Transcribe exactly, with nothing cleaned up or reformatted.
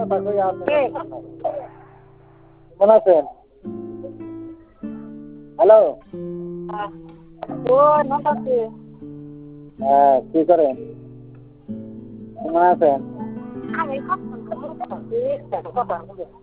কথা কই আপনি কেমন আছেন? হ্যালো। ও নটাতে হ্যাঁ, কি করেন? কেমন আছেন? আমি কখন কথা বলতে কথা বলতে